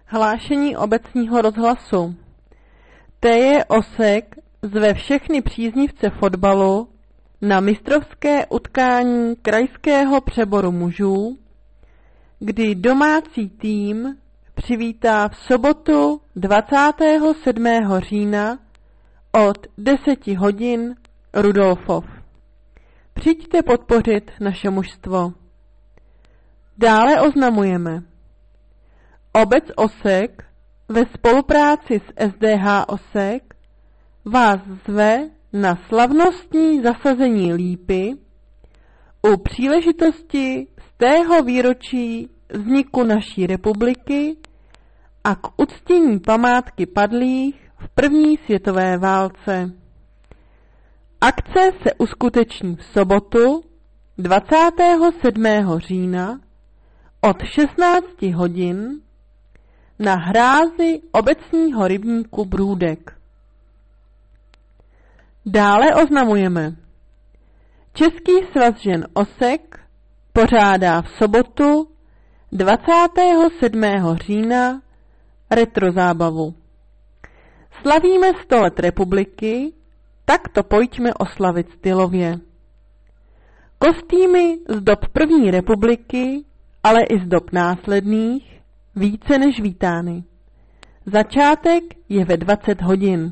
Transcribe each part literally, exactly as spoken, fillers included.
Hlášení obecního rozhlasu. T J Osek zve všechny příznivce fotbalu na mistrovské utkání krajského přeboru mužů, kdy domácí tým přivítá v sobotu dvacátého sedmého října od deseti hodin Rudolfov. Přijďte podpořit naše mužstvo. Dále oznamujeme. Obec Osek ve spolupráci s S D H Osek vás zve na slavnostní zasazení lípy u příležitosti stého výročí vzniku naší republiky a k uctění památky padlých v první světové válce. Akce se uskuteční v sobotu dvacátého sedmého října od šestnácti hodin na hrázi obecního rybníku Brůdek. Dále oznamujeme. Český svaz žen Osek pořádá v sobotu dvacátého sedmého října retrozábavu. Slavíme sto let republiky, tak to pojďme oslavit stylově. Kostýmy z dob první republiky, ale i z dob následných, více než vítány. Začátek je ve dvacet hodin.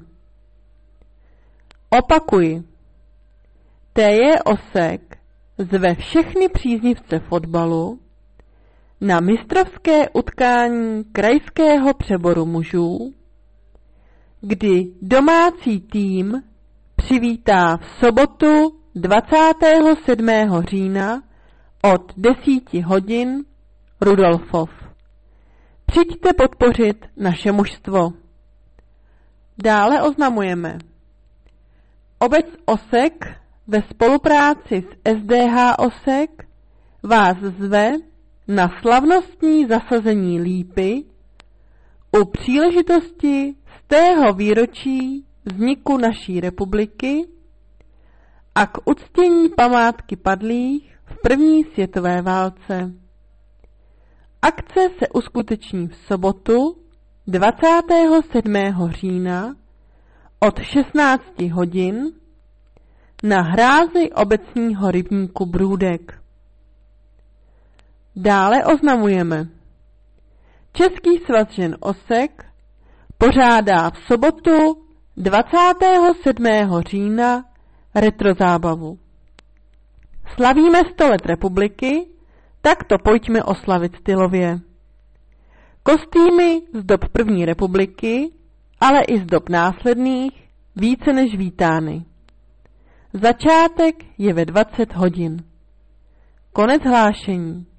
Opakuji. T J Osek zve všechny příznivce fotbalu na mistrovské utkání krajského přeboru mužů, kdy domácí tým přivítá v sobotu dvacátého sedmého října od deseti hodin Rudolfov. Přijďte podpořit naše mužstvo. Dále oznamujeme. Obec Osek ve spolupráci s S D H Osek vás zve na slavnostní zasazení lípy u příležitosti stého výročí vzniku naší republiky a k uctění památky padlých v první světové válce. Akce se uskuteční v sobotu dvacátého sedmého října od šestnácti hodin na hrázi obecního rybníku Brůdek. Dále oznamujeme. Český svaz žen Osek pořádá v sobotu dvacátého sedmého října retrozábavu. Slavíme sto let republiky, tak to pojďme oslavit stylově. Kostýmy z dob první republiky, ale i z dob následných, více než vítány. Začátek je ve dvacet hodin. Konec hlášení.